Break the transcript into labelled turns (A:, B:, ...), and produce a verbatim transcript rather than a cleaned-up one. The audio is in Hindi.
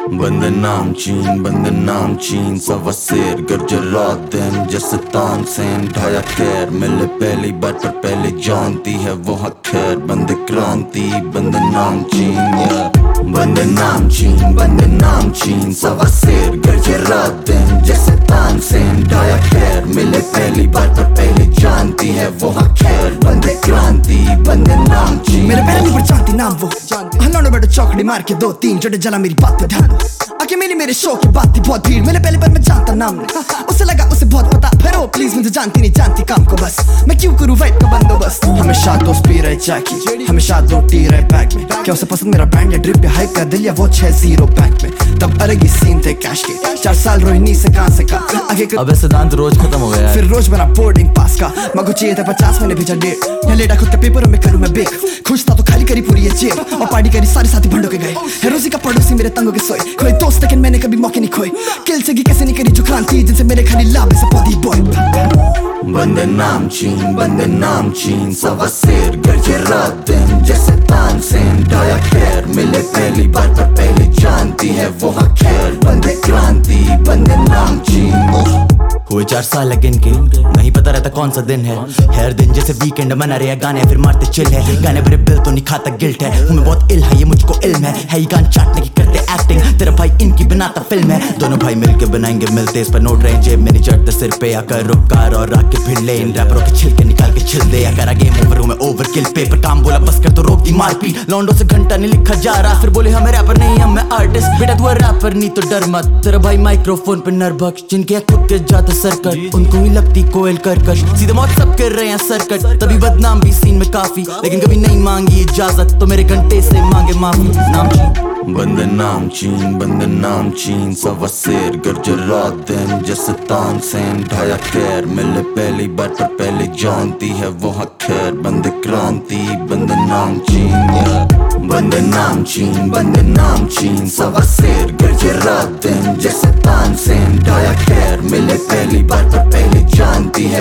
A: बंदे नाम चीन, बंदे नाम चीन, सवा शेर गरजे रात दिन जैसे तानसेन ढाया खैर। मिले पहली बार पर पहले जानती है वो हक खैर। बंदे क्रांति, बंदे नाम चीन, या बंदे नाम चीन, बंदे नाम चीन, सवा शेर गरजे रात दिन जैसे तानसेन ढाया खैर। मिले पहली बार पर पहले जानती है वो हक खैर। बंदे क्रांति, बंदे नाम चीन।
B: मेरे पहली पर जानती नाम वो हल्लों बैठो चौकड़ी मार के दो तीन जोड़े जला मेरी बात पे ध्यान आके मेरी मेरे शो की बात थी बहुत भीड़। मैंने पहले पर मैं जानता नाम उसे लगा उसे बहुत पता फिर ओ प्लीज मुझे जानती नहीं जानती काम को बस मैं क्यों करूँ वाइट का बंदोबस्त। हमेशा दोस्त पी रहे जैकी हमेशा दो टी रहे बैग में क्या उसे पसंद मेरा बैंड या ड्रिप या हाइप का दिल या वो छह जीरो बैंक में। तब अलग ही सीन थे कैश के चार साल रोहिणी से कहां से कहां आगे
C: अबे सिद्धांत रोज खत्म हो गया
B: फिर रोज बना बोर्डिंग पास का मगो चाहिए था पचास मैंने भेजा डेढ़ मैं लेटा खुद के पेपरों में करूँ मैं बेक खुश था तो खाली करी पूरी ये जेब और पार्टी करी सारे साथी भंडो के गए हेरोजी का पड़ोसी मेरे तंगों के सोए खोए दोस्त लेकिन मैंने कभी मौके नहीं खोए किल से कैसे नहीं करी जो क्रांति जिनसे मेरे खाली लाभ से पौधी बॉय।
A: बंदे नाम चीन, बंदे नाम चीन, सवा शेर गरजे रात दिन जैसे तानसेन ढाया खैर। मिले पहली बार पर पहले जानती है वो हक खैर। बंदे क्रांति, बंदे नाम चीन।
C: हुए चार साल लगे इनके नहीं पता रहता कौन सा दिन है। हर दिन जैसे वीकेंड मना रहे गाने फिर मारते चिल है। गाने मेरे बिल तो नहीं खाता गिल्ट है हूँ मैं बहुत इल है ये मुझको इल्म है, है ये गान चाटने की करते एक्टिंग। तेरा भाई इनकी बनाता फिल्म है दोनों भाई मिलके बनाएंगे मिलते इस पर नोट रहे जेब में नहीं चढ़ते सिर पे आकर रुक कार और आके फिर ले इन रैपरों के छिलके निकाल के छिल दे अगर गेम ओवर हूँ मैं ओवर किल पे पर काम बोला बस कर तो रोक दी मारपीट। लॉन्डो से घंटा नहीं लिखा जा रहा फिर बोले हमें रैपर नहीं हम मैं आर्टिस्ट बेटा तू रैपर नहीं तो डर मत। तेरा भाई माइक्रोफोन पे नरभक्ष जिनके खुद के जाते सरकट उनको ही लगती कोयल करकश सीधे मौत सब कर रहे हैं सरकट। तभी बदनाम भी सीन में काफी लेकिन कभी नहीं मांगी इजाजत तो मेरे घंटे से मांगे माफी। नाम चीन,
A: बंदे नाम चीन, बंदे नाम चीन, सवा शेर गरजे रात दिन जैसे तानसेन ढाया खैर। मिले पहली बार पर पहले जानती है वो हक खैर। बंदे क्रांति, बंदे नाम चीन, या बंदे नाम चीन, बंदे नाम चीन, सवा शेर गरजे रात दिन जैसे तानसेन ढाया खैर। मिले पहली बार पर पहले जानती है